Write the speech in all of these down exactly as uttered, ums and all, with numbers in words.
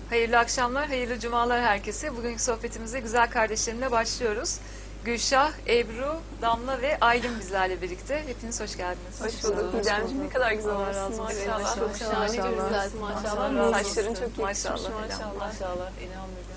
Hayırlı akşamlar, hayırlı cumalar herkese. Bugünkü sohbetimize güzel kardeşlerimle başlıyoruz. Gülşah, Ebru, Damla ve Aylin bizlerle birlikte. Hepiniz hoş geldiniz. Hoş bulduk Didemciğim. Ne kadar güzel Allah razı olsun. olsun. Maşallah. Çok Maşallah. şahane Maşallah. güzelsin. Maşallah. Maşallah. Saçların çok yakışmış. Maşallah. Maşallah. Maşallah. Elhamdülillah.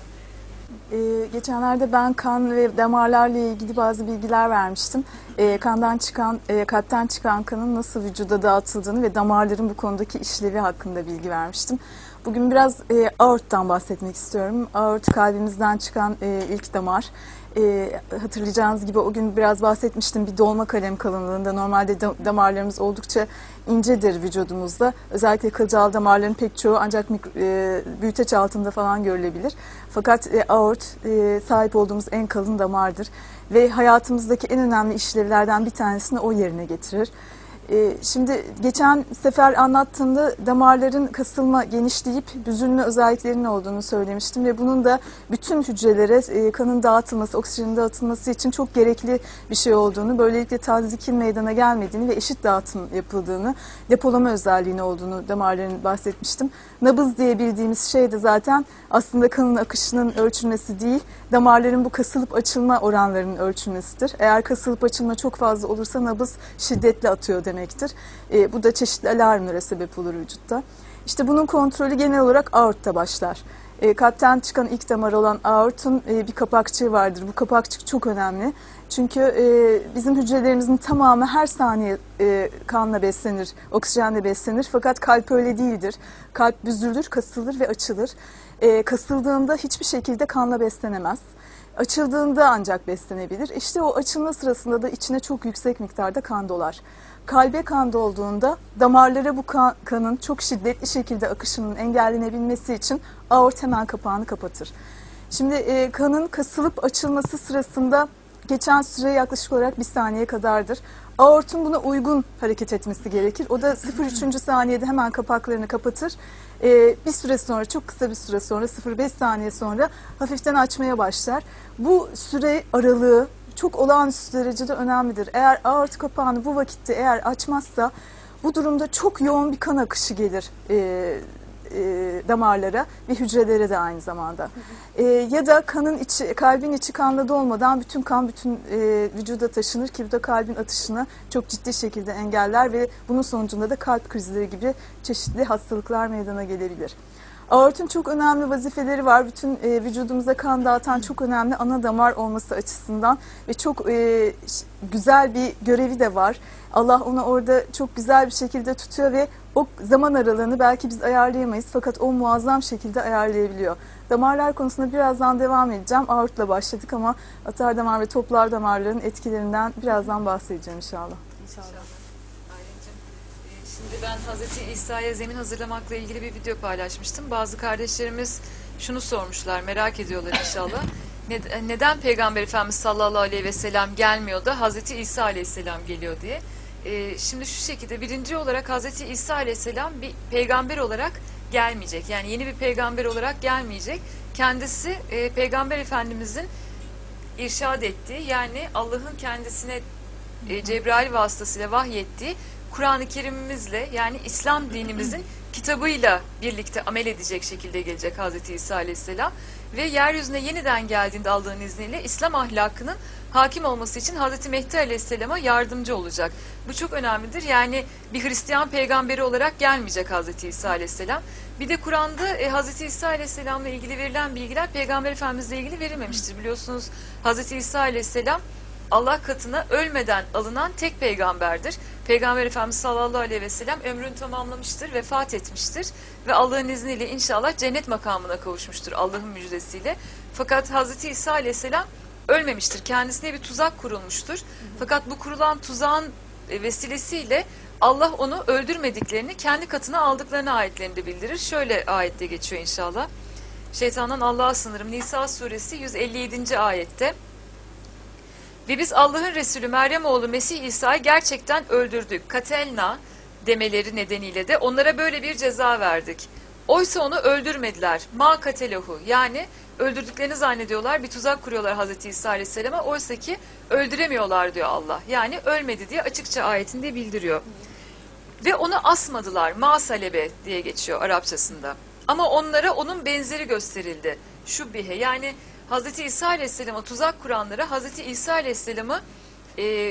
Ee, geçenlerde ben kan ve damarlarla ilgili bazı bilgiler vermiştim. Ee, kandan çıkan, e, kalpten çıkan kanın nasıl vücuda dağıtıldığını ve damarların bu konudaki işlevi hakkında bilgi vermiştim. Bugün biraz e, aorttan bahsetmek istiyorum. Aort kalbimizden çıkan e, ilk damar. E, hatırlayacağınız gibi o gün biraz bahsetmiştim, bir dolma kalem kalınlığında. Normalde da, damarlarımız oldukça incedir vücudumuzda. Özellikle kılcal damarların pek çoğu ancak mikro, e, büyüteç altında falan görülebilir. Fakat e, aort e, sahip olduğumuz en kalın damardır ve hayatımızdaki en önemli işlevlerden bir tanesini o yerine getirir. E, şimdi geçen sefer anlattığımda damarların kasılma, genişleyip büzülme özelliklerinin olduğunu söylemiştim ve bunun da bütün hücrelere e, kanın dağıtılması, oksijenin dağıtılması için çok gerekli bir şey olduğunu, böylelikle tazyikil meydana gelmediğini ve eşit dağıtım yapıldığını, depolama özelliğini olduğunu damarların bahsetmiştim. Nabız diye bildiğimiz şey de zaten aslında kanın akışının ölçülmesi değil, damarların bu kasılıp açılma oranlarının ölçülmesidir. Eğer kasılıp açılma çok fazla olursa nabız şiddetli atıyor demektir. E, bu da çeşitli alarmlara sebep olur vücutta. İşte bunun kontrolü genel olarak aortta başlar. E, kalpten çıkan ilk damar olan aortun e, bir kapakçığı vardır. Bu kapakçık çok önemli. Çünkü e, bizim hücrelerimizin tamamı her saniye e, kanla beslenir, oksijenle beslenir. Fakat kalp öyle değildir. Kalp büzülür, kasılır ve açılır. E, kasıldığında hiçbir şekilde kanla beslenemez. Açıldığında ancak beslenebilir. İşte o açılma sırasında da içine çok yüksek miktarda kan dolar. Kalbe kan dolduğunda damarlara bu kan, kanın çok şiddetli şekilde akışının engellenebilmesi için aort hemen kapağını kapatır. Şimdi e, kanın kasılıp açılması sırasında geçen süre yaklaşık olarak bir saniye kadardır. Aortun buna uygun hareket etmesi gerekir. O da sıfır virgül üçüncü saniyede hemen kapaklarını kapatır. Ee, bir süre sonra, çok kısa bir süre sonra, sıfır virgül beş saniye sonra hafiften açmaya başlar. Bu süre aralığı çok olağanüstü derecede önemlidir. Eğer aort kapağını bu vakitte eğer açmazsa, bu durumda çok yoğun bir kan akışı gelir e, e, damarlara ve hücrelere de aynı zamanda. E, ya da kanın içi, kalbin içi kanla dolmadan bütün kan bütün e, vücuda taşınır ki bu da kalbin atışını çok ciddi şekilde engeller ve bunun sonucunda da kalp krizleri gibi çeşitli hastalıklar meydana gelebilir. Aortun çok önemli vazifeleri var. Bütün e, vücudumuza kan dağıtan çok önemli ana damar olması açısından ve çok e, güzel bir görevi de var. Allah onu orada çok güzel bir şekilde tutuyor ve o zaman aralığını belki biz ayarlayamayız fakat o muazzam şekilde ayarlayabiliyor. Damarlar konusunda birazdan devam edeceğim. Aortla başladık ama atar damar ve toplar damarların etkilerinden birazdan bahsedeceğim inşallah. İnşallah. Aylin'cim, e, şimdi ben Hazreti İsa'ya zemin hazırlamakla ilgili bir video paylaşmıştım. Bazı kardeşlerimiz şunu sormuşlar, merak ediyorlar inşallah. Neden Peygamber Efendimiz sallallahu aleyhi ve sellem gelmiyor da Hazreti İsa aleyhisselam geliyor diye. Ee, şimdi şu şekilde, birinci olarak Hazreti İsa aleyhisselam bir peygamber olarak gelmeyecek. Yani yeni bir peygamber olarak gelmeyecek. Kendisi e, Peygamber Efendimizin irşad ettiği, yani Allah'ın kendisine e, Cebrail vasıtasıyla vahyettiği Kur'an-ı Kerim'imizle, yani İslam dinimizin kitabıyla birlikte amel edecek şekilde gelecek Hazreti İsa aleyhisselam. Ve yeryüzüne yeniden geldiğinde Allah'ın izniyle İslam ahlakının hakim olması için Hazreti Mehdi Aleyhisselam'a yardımcı olacak. Bu çok önemlidir. Yani bir Hristiyan peygamberi olarak gelmeyecek Hazreti İsa Aleyhisselam. Bir de Kur'an'da e, Hazreti İsa Aleyhisselam'la ilgili verilen bilgiler Peygamber Efendimiz'le ilgili verilmemiştir. Biliyorsunuz Hazreti İsa Aleyhisselam Allah katına ölmeden alınan tek peygamberdir. Peygamber Efendimiz sallallahu aleyhi ve sellem ömrünü tamamlamıştır, vefat etmiştir ve Allah'ın izniyle inşallah cennet makamına kavuşmuştur Allah'ın müjdesiyle. Fakat Hazreti İsa aleyhisselam ölmemiştir. Kendisine bir tuzak kurulmuştur. Fakat bu kurulan tuzağın vesilesiyle Allah onu öldürmediklerini, kendi katına aldıklarını ayetlerinde bildirir. Şöyle ayette geçiyor inşallah. Şeytandan Allah'a sığınırım. Nisa suresi yüz elli yedinci ayette. Ve biz Allah'ın Resulü Meryem oğlu Mesih İsa'yı gerçekten öldürdük. Katelna demeleri nedeniyle de onlara böyle bir ceza verdik. Oysa onu öldürmediler. Ma katelehu, yani öldürdüklerini zannediyorlar, bir tuzak kuruyorlar Hazreti İsa Aleyhisselam'a. Oysa ki öldüremiyorlar diyor Allah. Yani ölmedi diye açıkça ayetinde bildiriyor. Ve onu asmadılar. Ma salebe diye geçiyor Arapçasında. Ama onlara onun benzeri gösterildi. Şubbihe, yani Hazreti İsa Aleyhisselam'a tuzak kuranlara Hazreti İsa Aleyhisselam'ı e,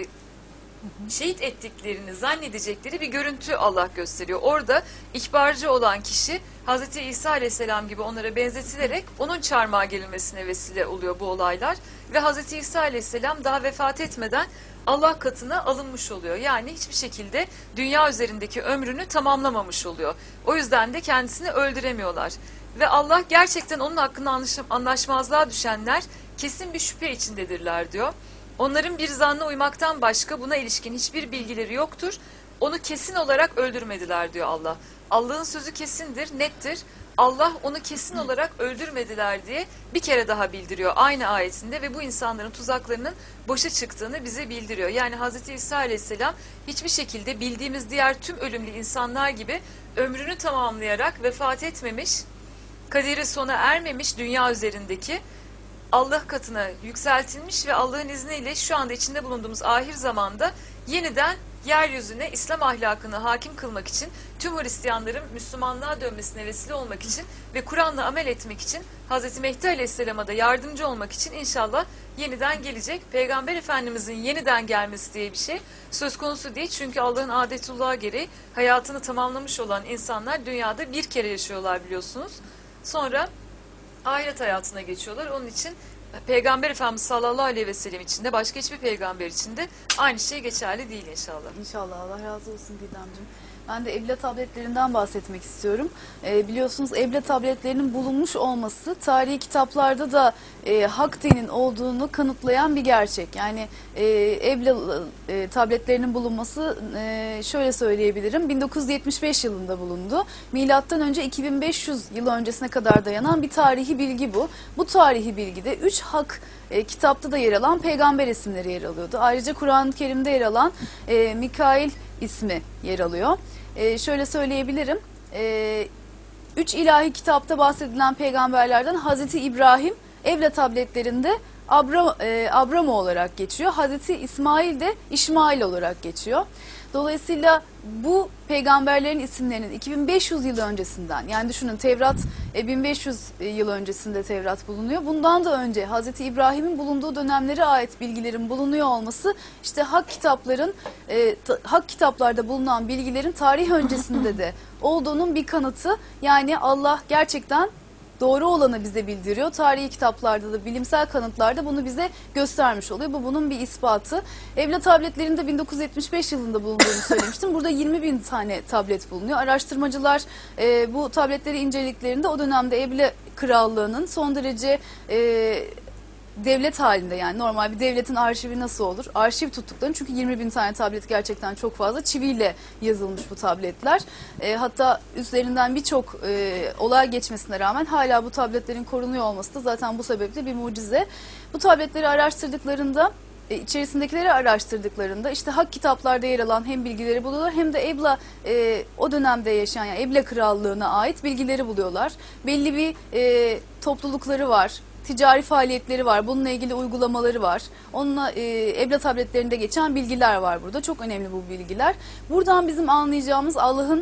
şehit ettiklerini zannedecekleri bir görüntü Allah gösteriyor. Orada ihbarcı olan kişi Hazreti İsa Aleyhisselam gibi onlara benzetilerek onun çarmıha gerilmesine vesile oluyor bu olaylar. Ve Hazreti İsa Aleyhisselam daha vefat etmeden Allah katına alınmış oluyor. Yani hiçbir şekilde dünya üzerindeki ömrünü tamamlamamış oluyor. O yüzden de kendisini öldüremiyorlar. Ve Allah gerçekten onun hakkında anlaşmazlığa düşenler kesin bir şüphe içindedirler diyor. Onların bir zanna uymaktan başka buna ilişkin hiçbir bilgileri yoktur. Onu kesin olarak öldürmediler diyor Allah. Allah'ın sözü kesindir, nettir. Allah onu kesin olarak öldürmediler diye bir kere daha bildiriyor aynı ayetinde ve bu insanların tuzaklarının boşa çıktığını bize bildiriyor. Yani Hazreti İsa Aleyhisselam hiçbir şekilde bildiğimiz diğer tüm ölümlü insanlar gibi ömrünü tamamlayarak vefat etmemiş, kaderi sona ermemiş dünya üzerindeki, Allah katına yükseltilmiş ve Allah'ın izniyle şu anda içinde bulunduğumuz ahir zamanda yeniden yeryüzüne İslam ahlakını hakim kılmak için, tüm Hristiyanların Müslümanlığa dönmesine vesile olmak için ve Kur'an'la amel etmek için Hazreti Mehdi Aleyhisselam'a da yardımcı olmak için inşallah yeniden gelecek. Peygamber Efendimizin yeniden gelmesi diye bir şey söz konusu değil. Çünkü Allah'ın adetullahı gereği hayatını tamamlamış olan insanlar dünyada bir kere yaşıyorlar biliyorsunuz. Sonra ahiret hayatına geçiyorlar. Onun için Peygamber Efendimiz sallallahu aleyhi ve sellem için de başka hiçbir peygamber için de aynı şey geçerli değil inşallah. İnşallah, Allah razı olsun Didemciğim. Ben de Ebla tabletlerinden bahsetmek istiyorum. E, biliyorsunuz Ebla tabletlerinin bulunmuş olması tarihi kitaplarda da e, hak dinin olduğunu kanıtlayan bir gerçek. Yani e, Ebla e, tabletlerinin bulunması e, şöyle söyleyebilirim. bin dokuz yüz yetmiş beş yılında bulundu. Milattan önce iki bin beş yüz yıl öncesine kadar dayanan bir tarihi bilgi bu. Bu tarihi bilgide üç hak e, kitapta da yer alan peygamber isimleri yer alıyordu. Ayrıca Kur'an-ı Kerim'de yer alan e, Mikail ismi yer alıyor. Ee, şöyle söyleyebilirim, ee, üç ilahi kitapta bahsedilen peygamberlerden Hazreti İbrahim Evla tabletlerinde Abram, e, Abramo olarak geçiyor. Hazreti İsmail de İşmail olarak geçiyor. Dolayısıyla bu peygamberlerin isimlerinin iki bin beş yüz yıl öncesinden, yani düşünün Tevrat e, bin beş yüz yıl öncesinde Tevrat bulunuyor. Bundan da önce Hazreti İbrahim'in bulunduğu dönemlere ait bilgilerin bulunuyor olması, işte hak kitapların e, ta, hak kitaplarda bulunan bilgilerin tarih öncesinde de olduğunun bir kanıtı. Yani Allah gerçekten doğru olanı bize bildiriyor. Tarihi kitaplarda da, bilimsel kanıtlarda bunu bize göstermiş oluyor. Bu bunun bir ispatı. Evla tabletlerinde bin dokuz yüz yetmiş beş yılında bulunduğunu söylemiştim. Burada yirmi bin tane tablet bulunuyor. Araştırmacılar e, bu tabletleri incelediklerinde o dönemde Evla Krallığı'nın son derece e, devlet halinde, yani normal bir devletin arşivi nasıl olur? Arşiv tuttuklarını, çünkü yirmi bin tane tablet gerçekten çok fazla. Çiviyle yazılmış bu tabletler. E, hatta üzerinden birçok e, olay geçmesine rağmen hala bu tabletlerin korunuyor olması da zaten bu sebeple bir mucize. Bu tabletleri araştırdıklarında, e, içerisindekileri araştırdıklarında işte hak kitaplarda yer alan hem bilgileri buluyorlar hem de Ebla e, o dönemde yaşayan, yani Ebla Krallığı'na ait bilgileri buluyorlar. Belli bir e, toplulukları var. Ticari faaliyetleri var. Bununla ilgili uygulamaları var. Onunla e, Ebla tabletlerinde geçen bilgiler var burada. Çok önemli bu bilgiler. Buradan bizim anlayacağımız Allah'ın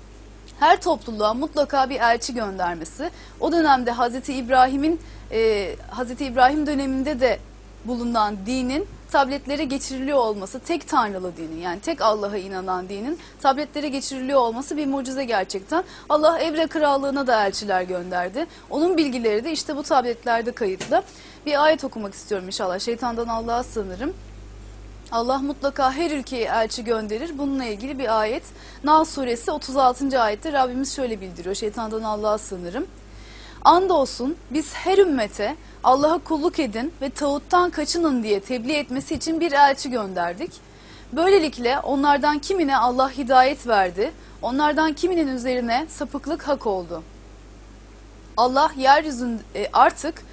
her topluluğa mutlaka bir elçi göndermesi. O dönemde Hazreti İbrahim'in e, Hazreti İbrahim döneminde de bulunan dinin tabletlere geçiriliyor olması, tek tanrılı dinin, yani tek Allah'a inanan dinin tabletlere geçiriliyor olması bir mucize gerçekten. Allah Evra Krallığı'na da elçiler gönderdi. Onun bilgileri de işte bu tabletlerde kayıtlı. Bir ayet okumak istiyorum inşallah. Şeytandan Allah'a sığınırım. Allah mutlaka her ülkeye elçi gönderir. Bununla ilgili bir ayet. Nahl suresi otuz altıncı ayette Rabbimiz şöyle bildiriyor. Şeytandan Allah'a sığınırım. Andolsun biz her ümmete Allah'a kulluk edin ve tağuttan kaçının diye tebliğ etmesi için bir elçi gönderdik. Böylelikle onlardan kimine Allah hidayet verdi, onlardan kiminin üzerine sapıklık hak oldu. Allah yeryüzünde artık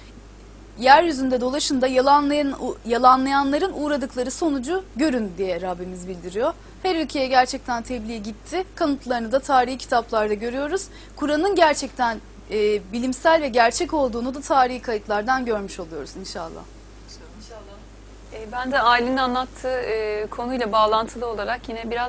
yeryüzünde dolaşın da yalanlayan, yalanlayanların uğradıkları sonucu görün diye Rabbimiz bildiriyor. Her ülkeye gerçekten tebliğ gitti. Kanıtlarını da tarihi kitaplarda görüyoruz. Kur'an'ın gerçekten e, bilimsel ve gerçek olduğunu da tarihi kayıtlardan görmüş oluyoruz inşallah. İnşallah. E, ben de Aylin'in anlattığı e, konuyla bağlantılı olarak yine biraz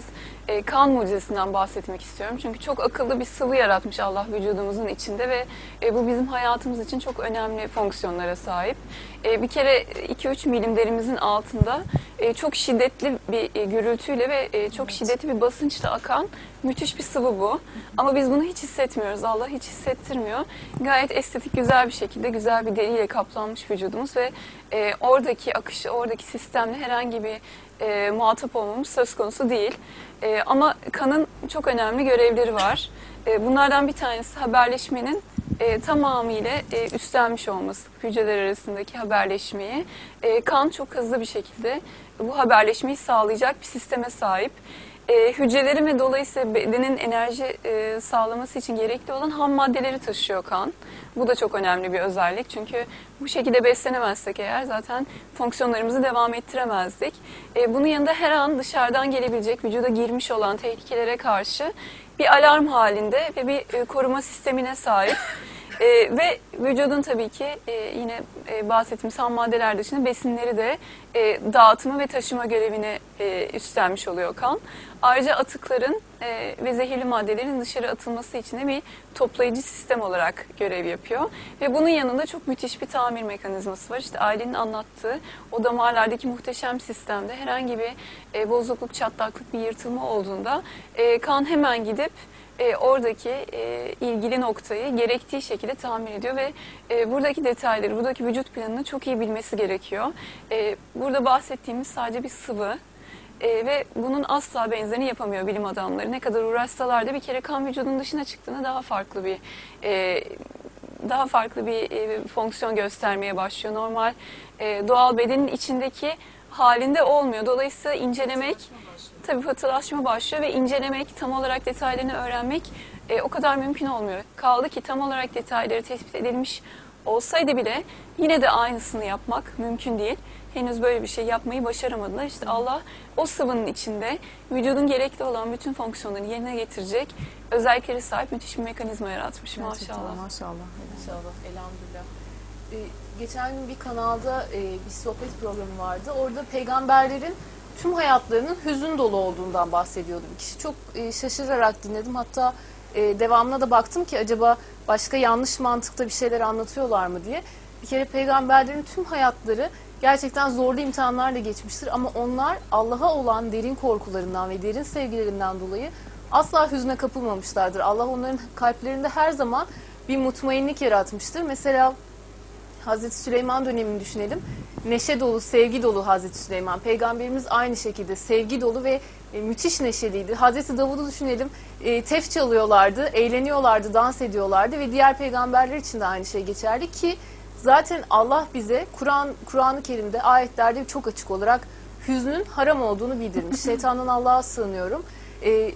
e, kan mucizesinden bahsetmek istiyorum. Çünkü çok akıllı bir sıvı yaratmış Allah vücudumuzun içinde ve e, bu bizim hayatımız için çok önemli fonksiyonlara sahip. E, bir kere iki üç milimlerimizin altında e, çok şiddetli bir e, gürültüyle ve e, çok Evet. şiddetli bir basınçla akan müthiş bir sıvı bu. Ama biz bunu hiç hissetmiyoruz. Allah hiç hissettirmiyor. Gayet estetik, güzel bir şekilde, güzel bir deriyle kaplanmış vücudumuz ve e, oradaki akışı, oradaki sistemle herhangi bir e, muhatap olmamız söz konusu değil. E, ama kanın çok önemli görevleri var. E, bunlardan bir tanesi haberleşmenin e, tamamıyla e, üstlenmiş olması, hücreler arasındaki haberleşmeyi. E, kan çok hızlı bir şekilde bu haberleşmeyi sağlayacak bir sisteme sahip. E, hücrelerin ve dolayısıyla bedenin enerji e, sağlaması için gerekli olan ham maddeleri taşıyor kan. Bu da çok önemli bir özellik çünkü bu şekilde beslenemezsek eğer zaten fonksiyonlarımızı devam ettiremezdik. E, bunun yanında her an dışarıdan gelebilecek vücuda girmiş olan tehlikelere karşı bir alarm halinde ve bir e, koruma sistemine sahip. E, ve vücudun tabii ki e, yine e, bahsettiğimiz ham maddeler dışında besinleri de e, dağıtımı ve taşıma görevini e, üstlenmiş oluyor kan. Ayrıca atıkların e, ve zehirli maddelerin dışarı atılması için de bir toplayıcı sistem olarak görev yapıyor. Ve bunun yanında çok müthiş bir tamir mekanizması var. İşte ailenin anlattığı o damarlardaki muhteşem sistemde herhangi bir e, bozukluk, çatlaklık, bir yırtılma olduğunda e, kan hemen gidip E, oradaki e, ilgili noktayı gerektiği şekilde tamir ediyor ve e, buradaki detayları, buradaki vücut planını çok iyi bilmesi gerekiyor. E, burada bahsettiğimiz sadece bir sıvı e, ve bunun asla benzerini yapamıyor bilim adamları. Ne kadar uğraşsalar da bir kere kan vücudun dışına çıktığında daha farklı bir e, daha farklı bir e, fonksiyon göstermeye başlıyor. Normal e, doğal bedenin içindeki halinde olmuyor. Dolayısıyla incelemek, tabii pıhtılaşma başlıyor ve incelemek, tam olarak detaylarını öğrenmek e, o kadar mümkün olmuyor. Kaldı ki tam olarak detayları tespit edilmiş olsaydı bile yine de aynısını yapmak mümkün değil. Henüz böyle bir şey yapmayı başaramadılar. İşte Allah o sıvının içinde vücudun gerekli olan bütün fonksiyonları yerine getirecek özellikleri sahip müthiş bir mekanizma yaratmış Gerçekten maşallah. maşallah. İnşallah, elhamdülillah. Ee, geçen gün bir kanalda e, bir sohbet programı vardı. Orada peygamberlerin tüm hayatlarının hüzün dolu olduğundan bahsediyordu bir kişi. Çok e, şaşırarak dinledim. Hatta e, devamına da baktım ki acaba başka yanlış mantıkta bir şeyler anlatıyorlar mı diye. Bir kere peygamberlerin tüm hayatları gerçekten zorlu imtihanlarla geçmiştir. Ama onlar Allah'a olan derin korkularından ve derin sevgilerinden dolayı asla hüzne kapılmamışlardır. Allah onların kalplerinde her zaman bir mutmainlik yaratmıştır. Mesela Hazreti Süleyman dönemini düşünelim. Neşe dolu, sevgi dolu Hazreti Süleyman. Peygamberimiz aynı şekilde sevgi dolu ve e, müthiş neşeliydi. Hazreti Davud'u düşünelim. E, tef çalıyorlardı, eğleniyorlardı, dans ediyorlardı ve diğer peygamberler için de aynı şey geçerli ki zaten Allah bize Kur'an Kur'an-ı Kerim'de ayetlerde çok açık olarak hüznün haram olduğunu bildirmiş. Şeytandan Allah'a sığınıyorum. E,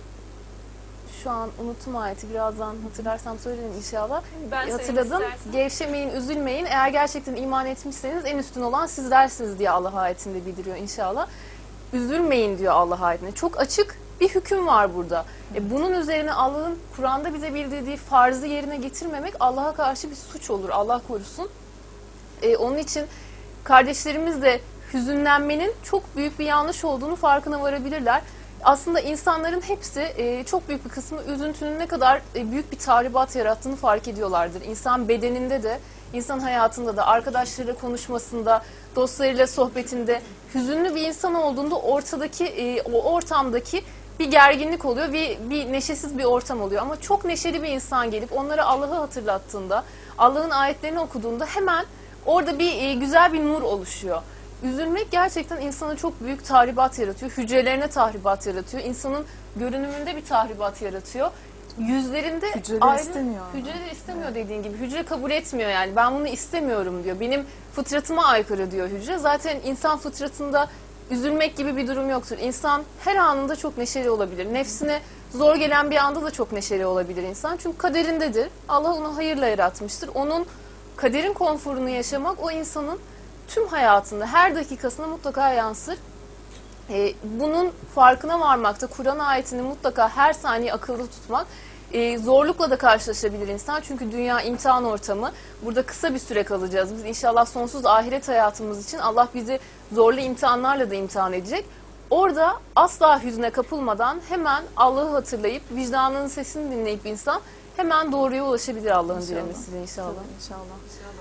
Şu an unuttum ayeti, birazdan hatırlarsam söylerim inşallah. Ben E, hatırladım. istersen. Gevşemeyin, üzülmeyin. Eğer gerçekten iman etmişseniz en üstün olan sizlersiniz diye Allah ayetinde bildiriyor inşallah. Üzülmeyin diyor Allah ayetinde. Çok açık bir hüküm var burada. E, bunun üzerine Allah'ın Kur'an'da bize bildirdiği farzı yerine getirmemek Allah'a karşı bir suç olur. Allah korusun. E, onun için kardeşlerimiz de hüzünlenmenin çok büyük bir yanlış olduğunu farkına varabilirler. Aslında insanların hepsi e, çok büyük bir kısmı üzüntünün ne kadar e, büyük bir tahribat yarattığını fark ediyorlardır. İnsan bedeninde de, insan hayatında da, arkadaşlarıyla konuşmasında, dostlarıyla sohbetinde hüzünlü bir insan olduğunda ortadaki, e, o ortamdaki bir gerginlik oluyor ve bir neşesiz bir ortam oluyor. Ama çok neşeli bir insan gelip onlara Allah'ı hatırlattığında, Allah'ın ayetlerini okuduğunda hemen orada bir e, güzel bir nur oluşuyor. Üzülmek gerçekten insana çok büyük tahribat yaratıyor. Hücrelerine tahribat yaratıyor. İnsanın görünümünde bir tahribat yaratıyor. Yüzlerinde Hücreler ayrı, istemiyor ama. Hücreler istemiyor dediğin gibi. Hücre kabul etmiyor yani. Ben bunu istemiyorum diyor. Benim fıtratıma aykırı diyor hücre. Zaten insan fıtratında üzülmek gibi bir durum yoktur. İnsan her anında çok neşeli olabilir. Nefsine zor gelen bir anda da çok neşeli olabilir insan. Çünkü kaderindedir. Allah onu hayırla yaratmıştır. Onun kaderin konforunu yaşamak o insanın tüm hayatında her dakikasına mutlaka yansır. Ee, bunun farkına varmakta, Kur'an ayetini mutlaka her saniye akılda tutmak, e, zorlukla da karşılaşabilir insan. Çünkü dünya imtihan ortamı. Burada kısa bir süre kalacağız. Biz inşallah sonsuz ahiret hayatımız için Allah bizi zorlu imtihanlarla da imtihan edecek. Orada asla hüzne kapılmadan hemen Allah'ı hatırlayıp vicdanının sesini dinleyip insan hemen doğruya ulaşabilir Allah'ın İnşallah. dilemesiyle inşallah. Tabii, İnşallah.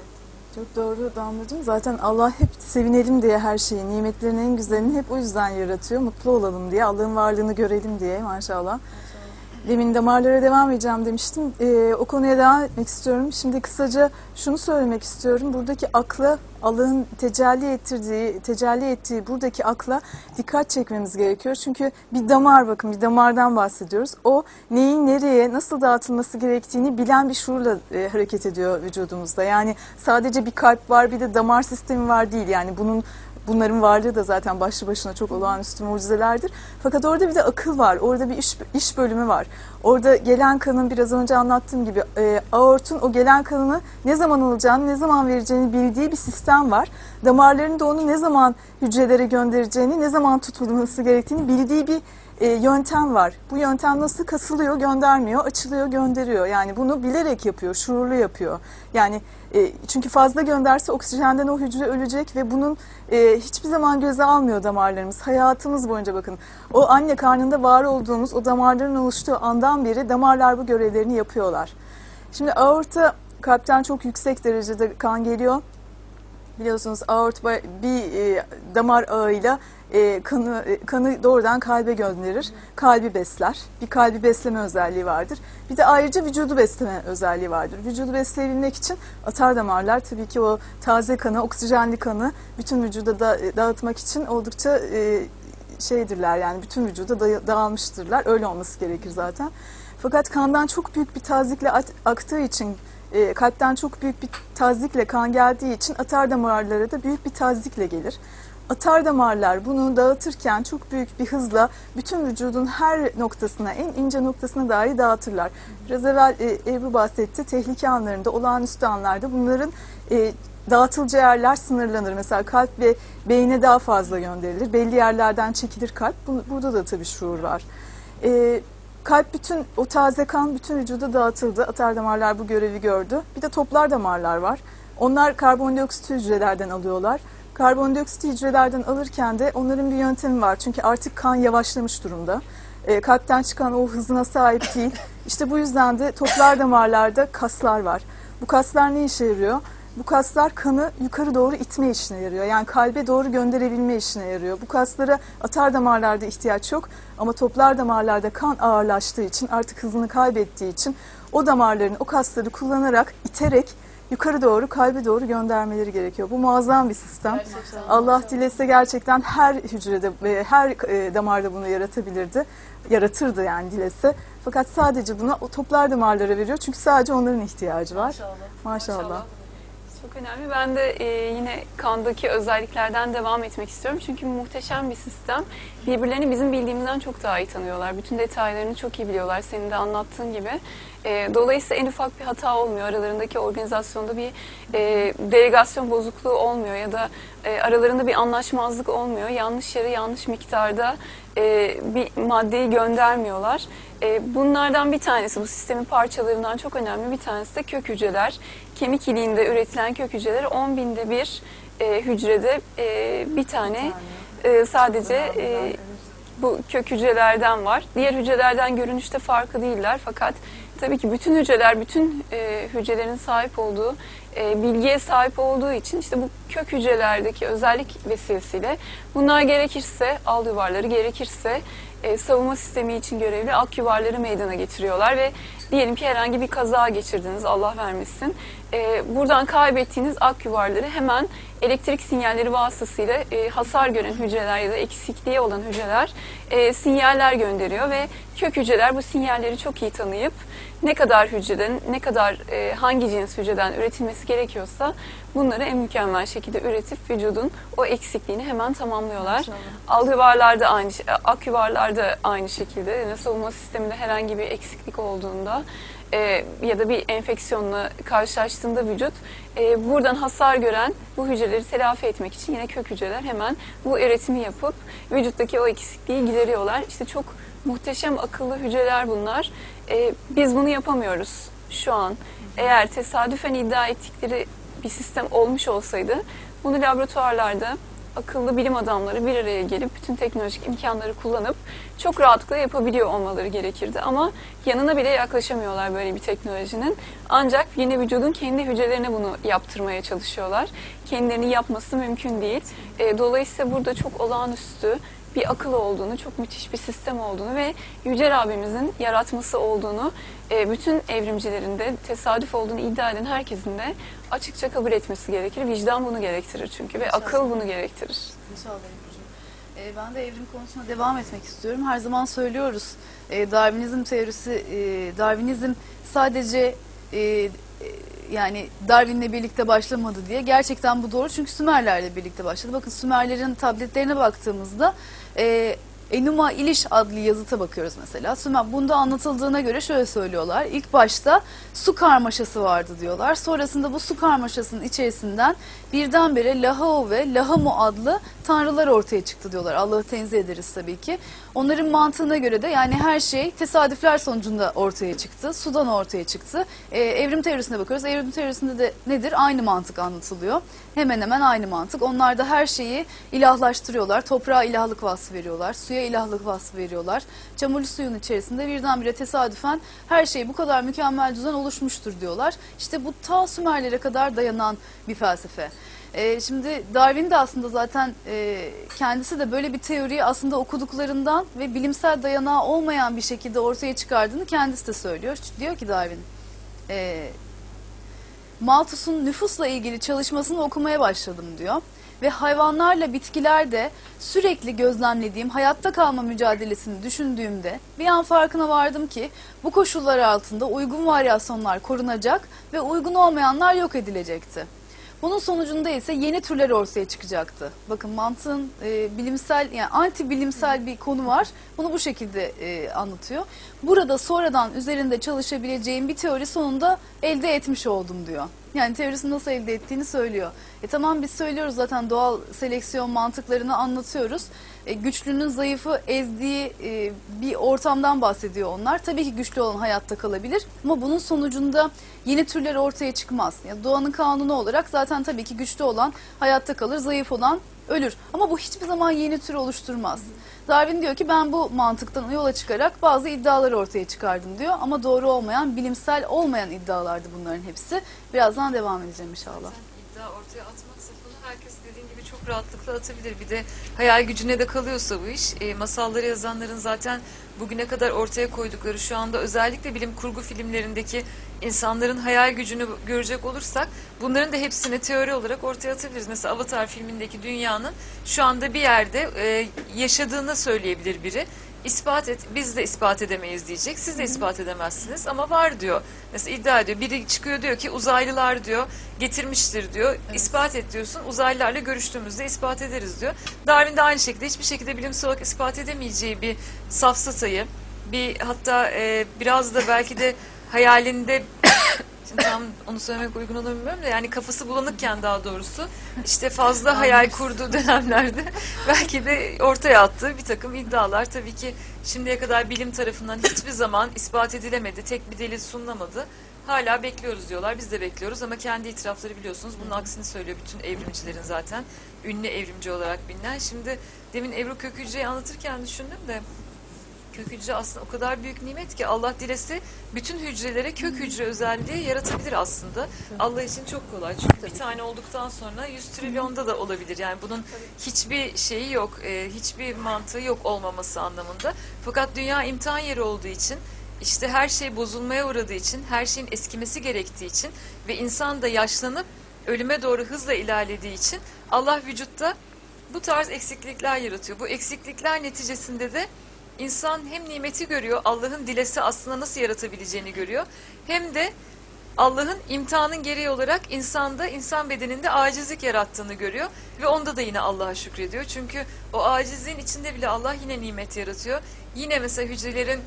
Çok doğru Damlacığım. Zaten Allah hep sevinelim diye her şeyi, nimetlerin en güzelini hep o yüzden yaratıyor. Mutlu olalım diye, Allah'ın varlığını görelim diye maşallah. Demin damarlara devam edeceğim demiştim. Ee, o konuya devam etmek istiyorum. Şimdi kısaca şunu söylemek istiyorum. Buradaki akla, Allah'ın tecelli ettirdiği, tecelli ettiği buradaki akla dikkat çekmemiz gerekiyor. Çünkü bir damar, bakın bir damardan bahsediyoruz. O neyin nereye, nasıl dağıtılması gerektiğini bilen bir şuurla e, hareket ediyor vücudumuzda. Yani sadece bir kalp var, bir de damar sistemi var değil. Yani bunun Bunların varlığı da zaten başlı başına çok olağanüstü mucizelerdir. Fakat orada bir de akıl var, orada bir iş, iş bölümü var. Orada gelen kanın, biraz önce anlattığım gibi e, aortun o gelen kanını ne zaman alacağını, ne zaman vereceğini bildiği bir sistem var. Damarların da onu ne zaman hücrelere göndereceğini, ne zaman tutulması gerektiğini bildiği bir e, yöntem var. Bu yöntem nasıl? Kasılıyor, göndermiyor, açılıyor, gönderiyor. Yani bunu bilerek yapıyor, şuurlu yapıyor. Yani e, çünkü fazla gönderse oksijenden o hücre ölecek ve bunun e, hiçbir zaman göze almıyor damarlarımız. Hayatımız boyunca bakın. O anne karnında var olduğumuz, o damarların oluştuğu andan beri damarlar bu görevlerini yapıyorlar. Şimdi aorta, kalpten çok yüksek derecede kan geliyor. Biliyorsunuz aort bir e, damar ağıyla e, kanı, e, kanı doğrudan kalbe gönderir. Kalbi besler. Bir kalbi besleme özelliği vardır. Bir de ayrıca vücudu besleme özelliği vardır. Vücudu besleyebilmek için atar damarlar tabii ki o taze kanı, oksijenli kanı bütün vücuda da, e, dağıtmak için oldukça e, şeydirler, yani bütün vücuda da, dağılmıştırlar. Öyle olması gerekir zaten. Fakat kandan çok büyük bir tazikle aktığı için, E, kalpten çok büyük bir tazikle kan geldiği için atar damarlara da büyük bir tazikle gelir. Atar damarlar bunu dağıtırken çok büyük bir hızla bütün vücudun her noktasına, en ince noktasına dahi dağıtırlar. Biraz evvel e, Ebru bahsetti, tehlike anlarında, olağanüstü anlarda bunların e, dağıtılacağı yerler sınırlanır. Mesela kalp ve beyne daha fazla gönderilir. Belli yerlerden çekilir kalp. Bu, burada da tabii şuur var. E, Kalp bütün, o taze kan bütün vücuda dağıtıldı. Atar damarlar bu görevi gördü. Bir de toplar damarlar var. Onlar karbondioksit hücrelerden alıyorlar. Karbondioksit hücrelerden alırken de onların bir yöntemi var. Çünkü artık kan yavaşlamış durumda. E, kalpten çıkan o hızına sahip değil. İşte bu yüzden de toplar damarlarda kaslar var. Bu kaslar ne işe yarıyor? Bu kaslar kanı yukarı doğru itme işine yarıyor. Yani kalbe doğru gönderebilme işine yarıyor. Bu kaslara atar damarlarda ihtiyaç yok. Ama toplar damarlarda kan ağırlaştığı için, artık hızını kaybettiği için o damarların o kasları kullanarak, iterek yukarı doğru, kalbe doğru göndermeleri gerekiyor. Bu muazzam bir sistem. Gerçekten. Allah dilese gerçekten her hücrede ve her e, damarda bunu yaratabilirdi. Yaratırdı yani dilese. Fakat sadece buna o toplar damarlara veriyor. Çünkü sadece onların ihtiyacı var. Maşallah. Maşallah. Maşallah. Çok önemli. Ben de e, yine kandaki özelliklerden devam etmek istiyorum. Çünkü muhteşem bir sistem. Birbirlerini bizim bildiğimizden çok daha iyi tanıyorlar. Bütün detaylarını çok iyi biliyorlar. Senin de anlattığın gibi. E, dolayısıyla en ufak bir hata olmuyor. Aralarındaki organizasyonda bir e, delegasyon bozukluğu olmuyor ya da e, aralarında bir anlaşmazlık olmuyor. Yanlış yere yanlış miktarda e, bir maddeyi göndermiyorlar. E, bunlardan bir tanesi, bu sistemin parçalarından çok önemli bir tanesi de kök hücreler. Kemik iliğinde üretilen kök hücreler on binde bir e, hücrede e, bir tane e, sadece e, bu kök hücrelerden var. Diğer hücrelerden görünüşte farkı değiller fakat tabii ki bütün hücreler, bütün e, hücrelerin sahip olduğu e, bilgiye sahip olduğu için işte bu kök hücrelerdeki özellik vesilesiyle bunlar gerekirse, al yuvarları gerekirse e, savunma sistemi için görevli ak yuvarları meydana getiriyorlar ve diyelim ki herhangi bir kaza geçirdiniz, Allah vermesin. E, buradan kaybettiğiniz ak yuvarları hemen elektrik sinyalleri vasıtasıyla e, hasar gören hücreler ya da eksikliği olan hücreler e, sinyaller gönderiyor ve kök hücreler bu sinyalleri çok iyi tanıyıp ne kadar hücreden, ne kadar e, hangi cins hücreden üretilmesi gerekiyorsa bunları en mükemmel şekilde üretip vücudun o eksikliğini hemen tamamlıyorlar. Al yuvarlarda aynı, ak yuvarlarda aynı şekilde, yani savunma sisteminde herhangi bir eksiklik olduğunda e, ya da bir enfeksiyonla karşılaştığında vücut e, buradan hasar gören bu hücreleri telafi etmek için yine kök hücreler hemen bu üretimi yapıp vücuttaki o eksikliği gideriyorlar. İşte çok muhteşem akıllı hücreler bunlar. Ee, biz bunu yapamıyoruz şu an. Eğer tesadüfen iddia ettikleri bir sistem olmuş olsaydı bunu laboratuvarlarda akıllı bilim adamları bir araya gelip bütün teknolojik imkanları kullanıp çok rahatlıkla yapabiliyor olmaları gerekirdi. Ama yanına bile yaklaşamıyorlar böyle bir teknolojinin. Ancak yine vücudun kendi hücrelerine bunu yaptırmaya çalışıyorlar. Kendilerini yapması mümkün değil. E, dolayısıyla burada çok olağanüstü bir akıl olduğunu, çok müthiş bir sistem olduğunu ve Yüce Rabbimizin yaratması olduğunu, e, bütün evrimcilerin de tesadüf olduğunu iddia eden herkesin de açıkça kabul etmesi gerekir. Vicdan bunu gerektirir çünkü ve İnşallah. akıl bunu gerektirir. İnşallah Ebru'cum. Ee, ben de evrim konusuna devam etmek istiyorum. Her zaman söylüyoruz. Ee, Darwinizm teorisi, e, Darwinizm sadece e, e, yani Darwin'le birlikte başlamadı diye. Gerçekten bu doğru çünkü Sümerlerle birlikte başladı. Bakın Sümerlerin tabletlerine baktığımızda e, Enuma İliş adlı yazıta bakıyoruz mesela. Sümer, bunda anlatıldığına göre şöyle söylüyorlar. İlk başta su karmaşası vardı diyorlar. Sonrasında bu su karmaşasının içerisinden birdenbire Lahau ve Lahamu adlı tanrılar ortaya çıktı diyorlar. Allah'ı tenzih ederiz tabii ki. Onların mantığına göre de yani her şey tesadüfler sonucunda ortaya çıktı. Sudan ortaya çıktı. Ee, evrim teorisine bakıyoruz. Evrim teorisinde de nedir? Aynı mantık anlatılıyor. Hemen hemen aynı mantık. Onlar da her şeyi ilahlaştırıyorlar. Toprağa ilahlık vasfı veriyorlar. Suya ilahlık vasfı veriyorlar. Çamurlu suyun içerisinde birdenbire tesadüfen her şey bu kadar mükemmel düzen oluşmuştur diyorlar. İşte bu ta Sümerlere kadar dayanan bir felsefe. Ee, şimdi Darwin de aslında zaten e, kendisi de böyle bir teoriyi aslında okuduklarından ve bilimsel dayanağı olmayan bir şekilde ortaya çıkardığını kendisi de söylüyor. Diyor ki Darwin, e, Malthus'un nüfusla ilgili çalışmasını okumaya başladım diyor. Ve hayvanlarla bitkiler de sürekli gözlemlediğim hayatta kalma mücadelesini düşündüğümde bir an farkına vardım ki bu koşullar altında uygun varyasyonlar korunacak ve uygun olmayanlar yok edilecekti. Bunun sonucunda ise yeni türler ortaya çıkacaktı. Bakın mantığın e, bilimsel yani anti bilimsel bir konu var. Bunu bu şekilde e, anlatıyor. Burada sonradan üzerinde çalışabileceğim bir teori sonunda elde etmiş oldum diyor. Yani teorisini nasıl elde ettiğini söylüyor. E tamam biz söylüyoruz zaten doğal seleksiyon mantıklarını anlatıyoruz. E, güçlünün zayıfı ezdiği e, bir ortamdan bahsediyor onlar. Tabii ki güçlü olan hayatta kalabilir ama bunun sonucunda yeni türler ortaya çıkmaz. Yani doğanın kanunu olarak zaten tabii ki güçlü olan hayatta kalır, zayıf olan ölür. Ama bu hiçbir zaman yeni tür oluşturmaz. Darwin diyor ki ben bu mantıktan yola çıkarak bazı iddialar ortaya çıkardım diyor. Ama doğru olmayan, bilimsel olmayan iddialardı bunların hepsi. Birazdan devam edeceğim inşallah. Zaten iddia ortaya atmaksa bunu herkes dediğin gibi çok rahatlıkla atabilir. Bir de hayal gücüne de kalıyorsa bu iş. E, masalları yazanların zaten bugüne kadar ortaya koydukları şu anda özellikle bilim kurgu filmlerindeki insanların hayal gücünü görecek olursak bunların da hepsini teori olarak ortaya atabiliriz. Mesela Avatar filmindeki dünyanın şu anda bir yerde e, yaşadığını söyleyebilir biri. İspat et, biz de ispat edemeyiz diyecek. Siz de ispat edemezsiniz ama var diyor. Mesela iddia ediyor. Biri çıkıyor diyor ki uzaylılar diyor getirmiştir diyor. Evet. İspat et diyorsun. Uzaylılarla görüştüğümüzde ispat ederiz diyor. Darwin de aynı şekilde hiçbir şekilde bilimsel olarak ispat edemeyeceği bir safsatayı, bir hatta e, biraz da belki de hayalinde şimdi tam onu söylemek uygun olur mu bilmiyorum da yani kafası bulanıkken daha doğrusu işte fazla hayal kurduğu dönemlerde belki de ortaya attığı bir takım iddialar tabii ki şimdiye kadar bilim tarafından hiçbir zaman ispat edilemedi. Tek bir delil sunulamadı. Hala bekliyoruz diyorlar. Biz de bekliyoruz ama kendi itirafları biliyorsunuz. Bunun aksini söylüyor bütün evrimcilerin zaten. Ünlü evrimci olarak bilinen. Şimdi demin Ebru kök hücreyi anlatırken düşündüm de kök hücre aslında o kadar büyük nimet ki Allah dilese bütün hücrelere kök hücre özelliği yaratabilir aslında. Allah için çok kolay. Çünkü bir tane olduktan sonra yüz trilyonda da olabilir. Yani bunun hiçbir şeyi yok, e, hiçbir mantığı yok olmaması anlamında. Fakat dünya imtihan yeri olduğu için, işte her şey bozulmaya uğradığı için, her şeyin eskimesi gerektiği için ve insan da yaşlanıp ölüme doğru hızla ilerlediği için Allah vücutta bu tarz eksiklikler yaratıyor. Bu eksiklikler neticesinde de İnsan hem nimeti görüyor, Allah'ın dilesi aslında nasıl yaratabileceğini görüyor. Hem de Allah'ın imtihanın gereği olarak insanda, insan bedeninde acizlik yarattığını görüyor. Ve onda da yine Allah'a şükrediyor. Çünkü o acizliğin içinde bile Allah yine nimet yaratıyor. Yine mesela hücrelerin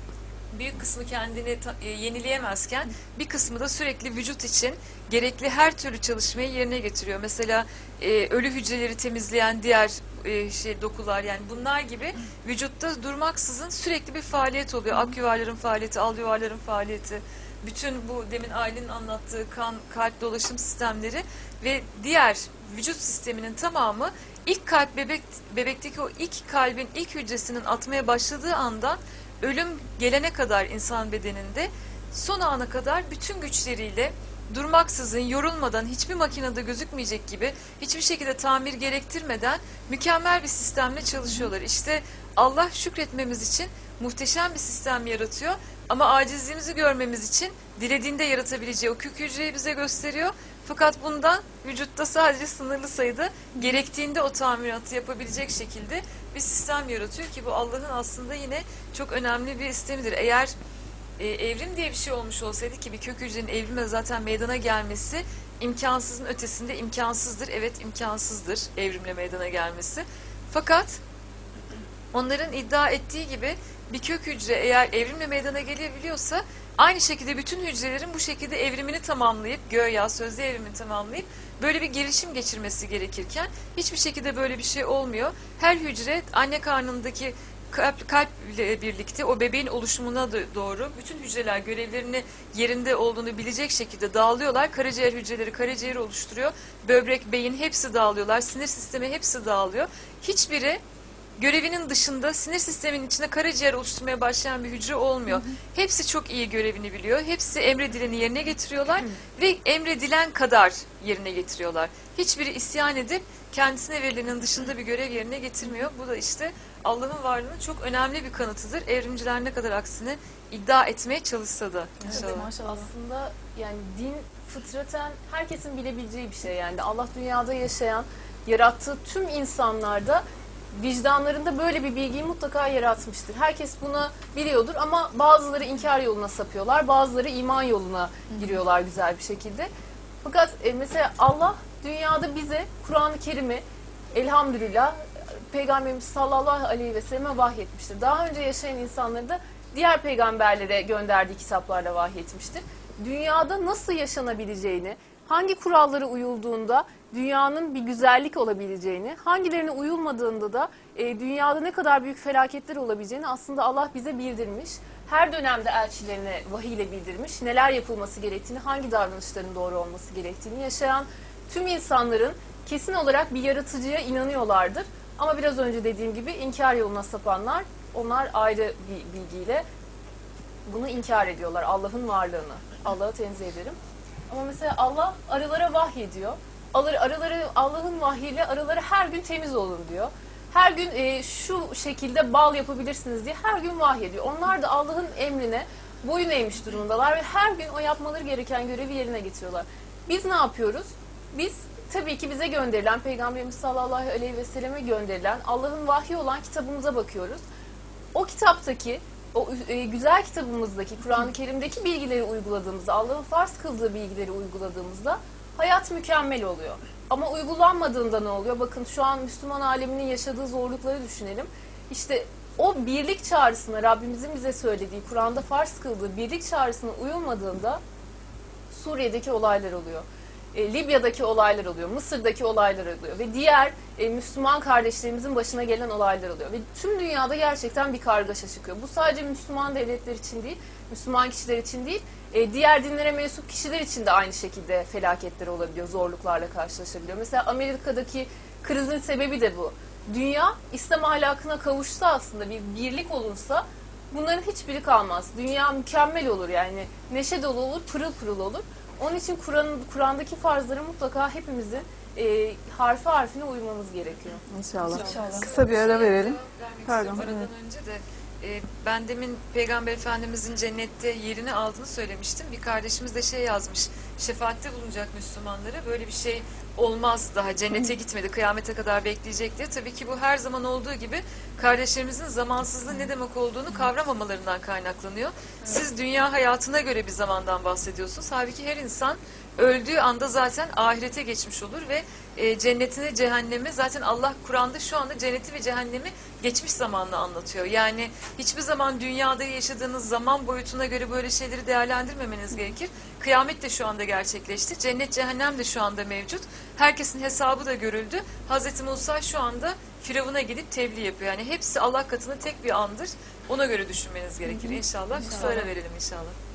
büyük kısmı kendini yenileyemezken bir kısmı da sürekli vücut için gerekli her türlü çalışmayı yerine getiriyor. Mesela e, ölü hücreleri temizleyen diğer e, şey dokular yani bunlar gibi vücutta durmaksızın sürekli bir faaliyet oluyor. Ak yuvarların faaliyeti, al yuvarların faaliyeti, bütün bu demin Aylin'in anlattığı kan, kalp dolaşım sistemleri ve diğer vücut sisteminin tamamı İlk kalp bebek bebekteki o ilk kalbin ilk hücresinin atmaya başladığı andan ölüm gelene kadar insan bedeninde son ana kadar bütün güçleriyle durmaksızın, yorulmadan, hiçbir makinede gözükmeyecek gibi, hiçbir şekilde tamir gerektirmeden mükemmel bir sistemle çalışıyorlar. İşte Allah şükretmemiz için muhteşem bir sistem yaratıyor ama acizliğimizi görmemiz için dilediğinde yaratabileceği o kök hücreyi bize gösteriyor. Fakat bundan vücutta sadece sınırlı sayıda gerektiğinde o tamiratı yapabilecek şekilde bir sistem yaratıyor ki bu Allah'ın aslında yine çok önemli bir istemidir. Eğer e, evrim diye bir şey olmuş olsaydı ki bir kök hücrenin evrimle zaten meydana gelmesi imkansızın ötesinde imkansızdır. Evet imkansızdır evrimle meydana gelmesi. Fakat onların iddia ettiği gibi bir kök hücre eğer evrimle meydana gelebiliyorsa aynı şekilde bütün hücrelerin bu şekilde evrimini tamamlayıp göya sözde evrimini tamamlayıp böyle bir gelişim geçirmesi gerekirken hiçbir şekilde böyle bir şey olmuyor. Her hücre anne karnındaki kalp, kalple birlikte o bebeğin oluşumuna doğru bütün hücreler görevlerini yerinde olduğunu bilecek şekilde dağılıyorlar. Karaciğer hücreleri karaciğeri oluşturuyor. Böbrek, beyin hepsi dağılıyorlar. Sinir sistemi hepsi dağılıyor. Hiçbiri görevinin dışında sinir sisteminin içinde karaciğer oluşturmaya başlayan bir hücre olmuyor. Hı hı. Hepsi çok iyi görevini biliyor. Hepsi emredileni yerine getiriyorlar. Hı hı. Ve emredilen kadar yerine getiriyorlar. Hiçbiri isyan edip kendisine verilenin dışında bir görev yerine getirmiyor. Bu da işte Allah'ın varlığının çok önemli bir kanıtıdır. Evrimciler ne kadar aksine iddia etmeye çalışsa da. Evet, maşallah. Aslında yani din fıtraten herkesin bilebileceği bir şey yani. Allah dünyada yaşayan, yarattığı tüm insanlarda vicdanlarında böyle bir bilgiyi mutlaka yaratmıştır. Herkes bunu biliyordur ama bazıları inkar yoluna sapıyorlar, bazıları iman yoluna giriyorlar güzel bir şekilde. Fakat e, mesela Allah dünyada bize Kur'an-ı Kerim'i elhamdülillah Peygamberimiz sallallahu aleyhi ve selleme vahyetmiştir. Daha önce yaşayan insanları da diğer peygamberlere gönderdiği kitaplarla vahyetmiştir. Dünyada nasıl yaşanabileceğini, hangi kurallara uyulduğunda dünyanın bir güzellik olabileceğini, hangilerine uyulmadığında da e, dünyada ne kadar büyük felaketler olabileceğini aslında Allah bize bildirmiş. Her dönemde elçilerine vahiy ile bildirmiş. Neler yapılması gerektiğini, hangi davranışların doğru olması gerektiğini yaşayan tüm insanların kesin olarak bir yaratıcıya inanıyorlardır. Ama biraz önce dediğim gibi inkar yoluna sapanlar, onlar ayrı bir bilgiyle bunu inkar ediyorlar. Allah'ın varlığını. Allah'ı tenzih ederim. Ama mesela Allah arılara vahyediyor. Arıları Allah'ın vahyiyle arıları her gün temiz olun diyor. Her gün e, şu şekilde bal yapabilirsiniz diye her gün vahyediyor. Onlar da Allah'ın emrine boyun eğmiş durumdalar ve her gün o yapmaları gereken görevi yerine getiriyorlar. Biz ne yapıyoruz? Biz tabii ki bize gönderilen, Peygamberimiz sallallahu aleyhi ve selleme gönderilen Allah'ın vahyi olan kitabımıza bakıyoruz. O kitaptaki, o e, güzel kitabımızdaki, Kur'an-ı Kerim'deki bilgileri uyguladığımızda, Allah'ın farz kıldığı bilgileri uyguladığımızda hayat mükemmel oluyor. Ama uygulanmadığında ne oluyor? Bakın şu an Müslüman aleminin yaşadığı zorlukları düşünelim. İşte o birlik çağrısına, Rabbimizin bize söylediği, Kur'an'da farz kıldığı birlik çağrısına uyulmadığında Suriye'deki olaylar oluyor. E, Libya'daki olaylar oluyor, Mısır'daki olaylar oluyor ve diğer e, Müslüman kardeşlerimizin başına gelen olaylar oluyor. Ve tüm dünyada gerçekten bir kargaşa çıkıyor. Bu sadece Müslüman devletler için değil, Müslüman kişiler için değil, e, diğer dinlere mensup kişiler için de aynı şekilde felaketler olabiliyor, zorluklarla karşılaşabiliyor. Mesela Amerika'daki krizin sebebi de bu. Dünya İslam ahlakına kavuşsa aslında, bir birlik olunsa bunların hiçbiri kalmaz. Dünya mükemmel olur yani, neşe dolu olur, pırıl pırıl olur. Onun için Kur'an, Kur'an'daki farzlara mutlaka hepimizin e, harfi harfine uymamız gerekiyor. İnşallah. İnşallah. Kısa bir ara verelim. Pardon. Pardon. Aradan önce de e, ben demin Peygamber Efendimizin cennette yerini aldığını söylemiştim. Bir kardeşimiz de şey yazmış. Şefaatte bulunacak Müslümanlara. Böyle bir şey olmaz, daha cennete gitmedi, kıyamete kadar bekleyecek diye. Tabii ki bu her zaman olduğu gibi kardeşlerimizin zamansızlığın ne demek olduğunu kavramamalarından kaynaklanıyor. Siz dünya hayatına göre bir zamandan bahsediyorsunuz. Halbuki her insan öldüğü anda zaten ahirete geçmiş olur ve e, cennetini, cehennemi, zaten Allah Kur'an'da şu anda cenneti ve cehennemi geçmiş zamanla anlatıyor. Yani hiçbir zaman dünyada yaşadığınız zaman boyutuna göre böyle şeyleri değerlendirmemeniz gerekir. Kıyamet de şu anda gerçekleşti. Cennet, cehennem de şu anda mevcut. Herkesin hesabı da görüldü. Hazreti Musa şu anda Firavun'a gidip tebliğ yapıyor. Yani hepsi Allah katında tek bir andır. Ona göre düşünmeniz gerekir inşallah. Kısa ara verelim inşallah.